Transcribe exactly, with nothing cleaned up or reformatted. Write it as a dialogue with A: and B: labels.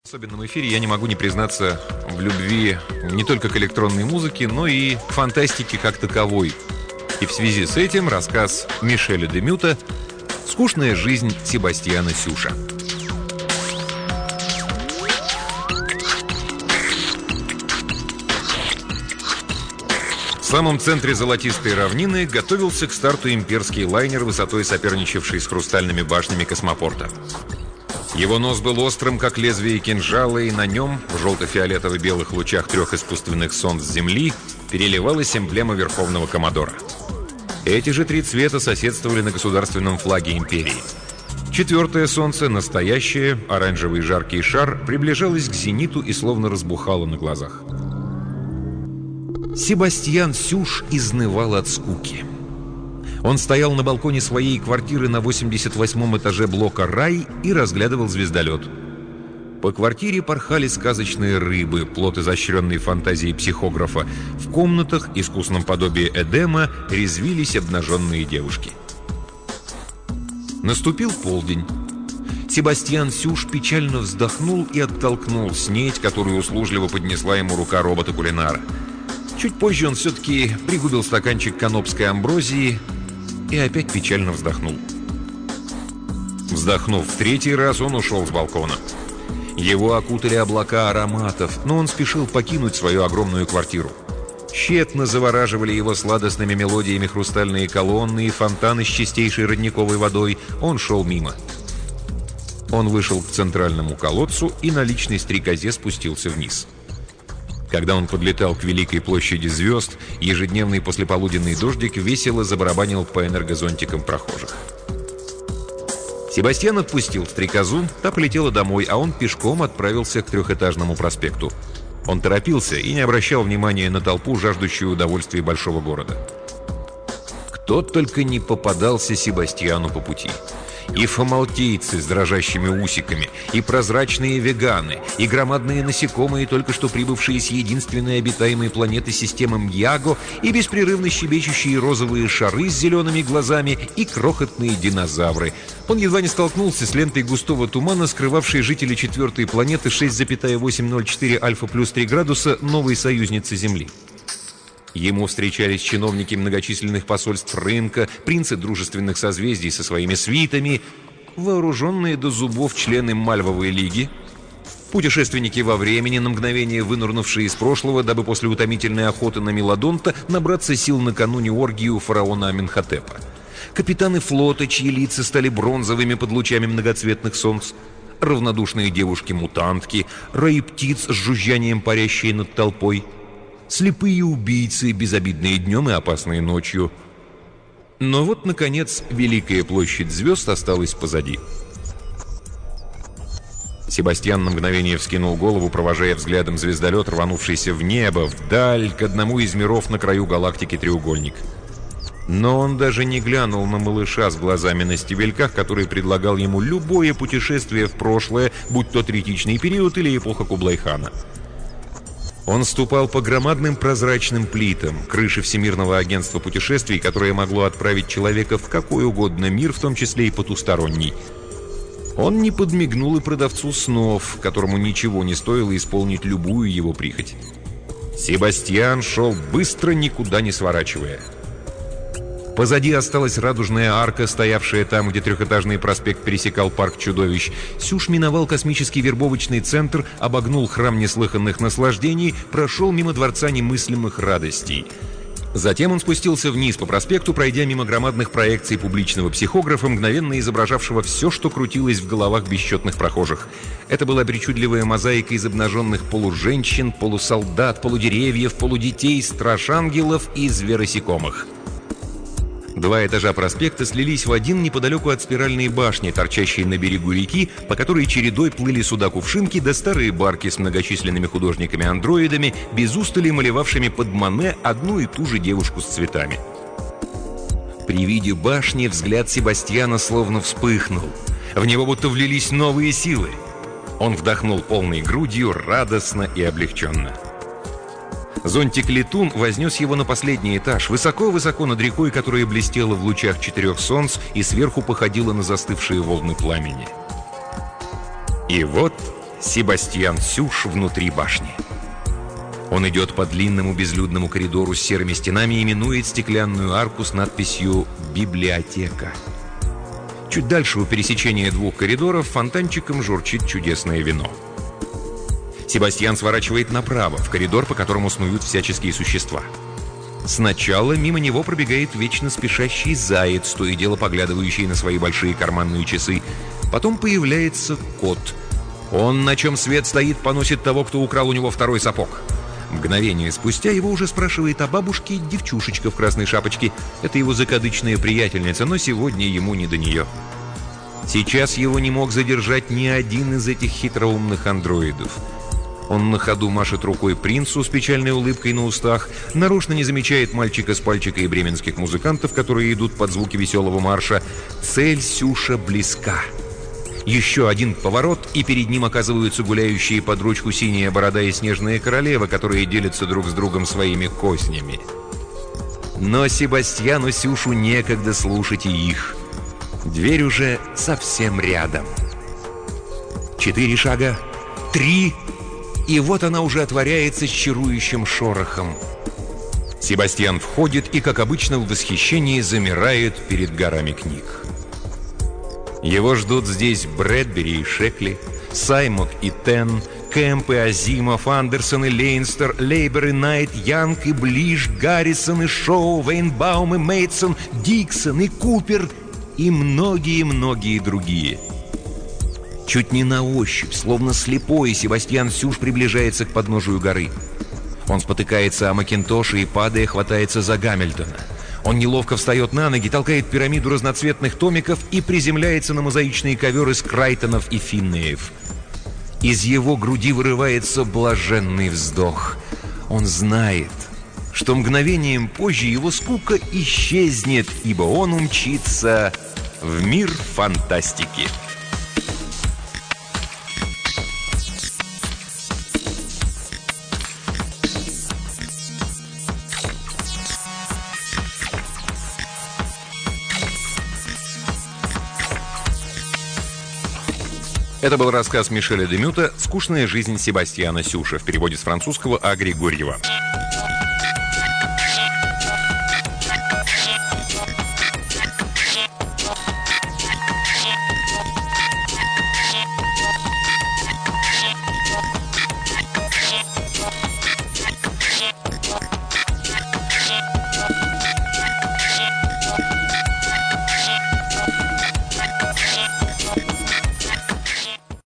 A: В особенном эфире я не могу не признаться в любви не только к электронной музыке, но и к фантастике как таковой. И в связи с этим рассказ Мишеля де Мюта «Скучная жизнь Себастьяна Сюша». В самом центре золотистой равнины готовился к старту имперский лайнер, высотой соперничавший с хрустальными башнями космопорта. Его нос был острым, как лезвие кинжала, и на нем, в желто-фиолетово-белых лучах трех искусственных солнц Земли, переливалась эмблема Верховного Коммодора. Эти же три цвета соседствовали на государственном флаге империи. Четвертое солнце, настоящее, оранжевый жаркий шар, приближалось к зениту и словно разбухало на глазах. Себастьян Сюш изнывал от скуки. Он стоял на балконе своей квартиры на восемьдесят восьмом этаже блока «Рай» и разглядывал звездолет. По квартире порхали сказочные рыбы, плод изощренной фантазии психографа. В комнатах, искусном подобии Эдема, резвились обнаженные девушки. Наступил полдень. Себастьян Сюш печально вздохнул и оттолкнул снеть, которую услужливо поднесла ему рука робота-кулинара. Чуть позже он все-таки пригубил стаканчик канопской амброзии и опять печально вздохнул. Вздохнув в третий раз, он ушел с балкона. Его окутали облака ароматов, но он спешил покинуть свою огромную квартиру. Тщетно завораживали его сладостными мелодиями хрустальные колонны и фонтаны с чистейшей родниковой водой. Он шел мимо. Он вышел к центральному колодцу и на личной стрекозе спустился вниз. Когда он подлетал к Великой площади звезд, ежедневный послеполуденный дождик весело забарабанил по энергозонтикам прохожих. Себастьян отпустил стрекозу, та полетела домой, а он пешком отправился к трехэтажному проспекту. Он торопился и не обращал внимания на толпу, жаждущую удовольствия большого города. Кто только не попадался Себастьяну по пути. И фомалтийцы с дрожащими усиками, и прозрачные веганы, и громадные насекомые, только что прибывшие с единственной обитаемой планеты системы Мьяго, и беспрерывно щебечущие розовые шары с зелеными глазами, и крохотные динозавры. Он едва не столкнулся с лентой густого тумана, скрывавшей жителей четвертой планеты шесть целых восемьсот четыре альфа плюс три градуса новой союзницы Земли. Ему встречались чиновники многочисленных посольств рынка, принцы дружественных созвездий со своими свитами, вооруженные до зубов члены Мальвовой лиги, путешественники во времени, на мгновение вынырнувшие из прошлого, дабы после утомительной охоты на Мелодонта набраться сил накануне оргии у фараона Аменхотепа, капитаны флота, чьи лица стали бронзовыми под лучами многоцветных солнц, равнодушные девушки-мутантки, раи птиц с жужжанием, парящие над толпой, слепые убийцы, безобидные днем и опасные ночью. Но вот, наконец, Великая площадь звезд осталась позади. Себастьян на мгновение вскинул голову, провожая взглядом звездолет, рванувшийся в небо, вдаль, к одному из миров на краю галактики Треугольник. Но он даже не глянул на малыша с глазами на стебельках, который предлагал ему любое путешествие в прошлое, будь то третичный период или эпоха Кублай-хана. Он ступал по громадным прозрачным плитам, крыши Всемирного агентства путешествий, которое могло отправить человека в какой угодно мир, в том числе и потусторонний. Он не подмигнул и продавцу снов, которому ничего не стоило исполнить любую его прихоть. Себастьян шел быстро, никуда не сворачивая. Позади осталась радужная арка, стоявшая там, где трехэтажный проспект пересекал парк чудовищ. Сюш миновал космический вербовочный центр, обогнул храм неслыханных наслаждений, прошел мимо дворца немыслимых радостей. Затем он спустился вниз по проспекту, пройдя мимо громадных проекций публичного психографа, мгновенно изображавшего все, что крутилось в головах бесчетных прохожих. Это была причудливая мозаика из обнаженных полуженщин, полусолдат, полудеревьев, полудетей, страж-ангелов и зверосекомых. Два этажа проспекта слились в один неподалеку от спиральной башни, торчащей на берегу реки, по которой чередой плыли суда-кувшинки да старые барки с многочисленными художниками-андроидами, без устали малевавшими под Мане одну и ту же девушку с цветами. При виде башни взгляд Себастьяна словно вспыхнул. В него будто влились новые силы. Он вдохнул полной грудью, радостно и облегченно. Зонтик-летун вознес его на последний этаж, высоко-высоко над рекой, которая блестела в лучах четырех солнц и сверху походила на застывшие волны пламени. И вот Себастьян Сюш внутри башни. Он идет по длинному безлюдному коридору с серыми стенами и минует стеклянную арку с надписью «Библиотека». Чуть дальше, у пересечения двух коридоров, фонтанчиком журчит чудесное вино. Себастьян сворачивает направо, в коридор, по которому снуют всяческие существа. Сначала мимо него пробегает вечно спешащий заяц, то и дело поглядывающий на свои большие карманные часы. Потом появляется кот. Он, на чем свет стоит, поносит того, кто украл у него второй сапог. Мгновение спустя его уже спрашивает о бабушке девчушечка в красной шапочке. Это его закадычная приятельница, но сегодня ему не до нее. Сейчас его не мог задержать ни один из этих хитроумных андроидов. Он на ходу машет рукой принцу с печальной улыбкой на устах, нарочно не замечает мальчика с пальчика и бременских музыкантов, которые идут под звуки веселого марша. Цель Сюша близка. Еще один поворот, и перед ним оказываются гуляющие под ручку синяя борода и снежная королева, которые делятся друг с другом своими кознями. Но Себастьяну Сюшу некогда слушать и их. Дверь уже совсем рядом. Четыре шага, три, и вот она уже отворяется с чарующим шорохом. Себастьян входит и, как обычно, в восхищении замирает перед горами книг. Его ждут здесь Брэдбери и Шекли, Саймак и Тен, Кэмп и Азимов, Андерсон и Лейнстер, Лейбер и Найт, Янг и Блиш, Гаррисон и Шоу, Вейнбаум и Мейтсон, Диксон и Купер и многие-многие другие. Чуть не на ощупь, словно слепой, Себастьян Сюш приближается к подножию горы. Он спотыкается о Макинтоше и, падая, хватается за Гамильтона. Он неловко встает на ноги, толкает пирамиду разноцветных томиков и приземляется на мозаичные ковер из Крайтонов и Финнеев. Из его груди вырывается блаженный вздох. Он знает, что мгновением позже его скука исчезнет, ибо он умчится в мир фантастики. Это был рассказ Мишеля де Мюта «Скучная жизнь Себастьяна Сюша» в переводе с французского А. Григорьева.